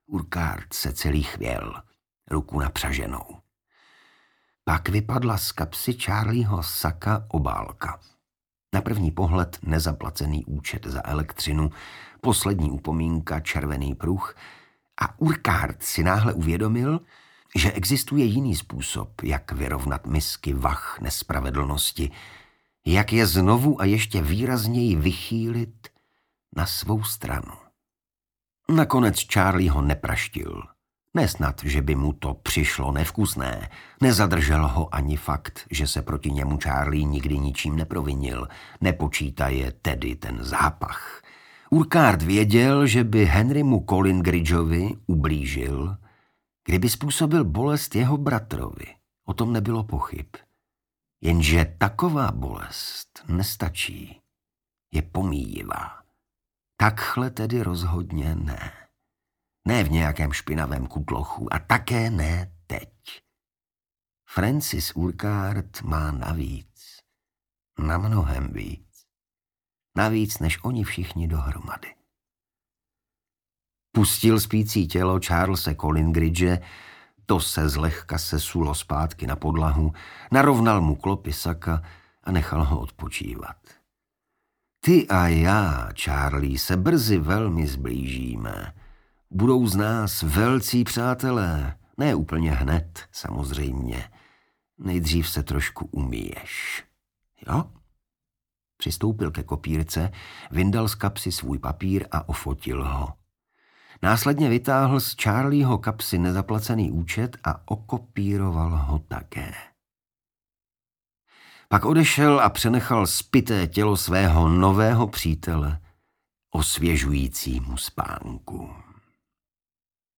Urquhart se celý chvěl, ruku napřaženou. Pak vypadla z kapsy Charlieho saka obálka. Na první pohled nezaplacený účet za elektřinu, poslední upomínka, červený pruh a Urquhart si náhle uvědomil, že existuje jiný způsob, jak vyrovnat misky vah nespravedlnosti, jak je znovu a ještě výrazněji vychýlit na svou stranu. Nakonec Charlie ho nepraštil. Nesnad, že by mu to přišlo nevkusné. Nezadržel ho ani fakt, že se proti němu Charlie nikdy ničím neprovinil. Nepočítaje tedy ten zápach. Urquhart věděl, že by Henrymu Collingridgeovi ublížil, kdyby způsobil bolest jeho bratrovi. O tom nebylo pochyb. Jenže taková bolest nestačí. Je pomíjivá. Takhle tedy rozhodně ne. Ne v nějakém špinavém kutlochu a také ne teď. Francis Urquhart má navíc. Na mnohem víc. Navíc než oni všichni dohromady. Pustil spící tělo Charlese Collingridge, to se zlehka sesulo zpátky na podlahu, narovnal mu klopy saka a nechal ho odpočívat. Ty a já, Charlie, se brzy velmi zblížíme. Budou z nás velcí přátelé, ne úplně hned, samozřejmě. Nejdřív se trošku umíješ. Jo? Přistoupil ke kopírce, vyndal z kapsy svůj papír a ofotil ho. Následně vytáhl z Charlieho kapsy nezaplacený účet a okopíroval ho také. Pak odešel a přenechal spité tělo svého nového přítele osvěžujícímu spánku.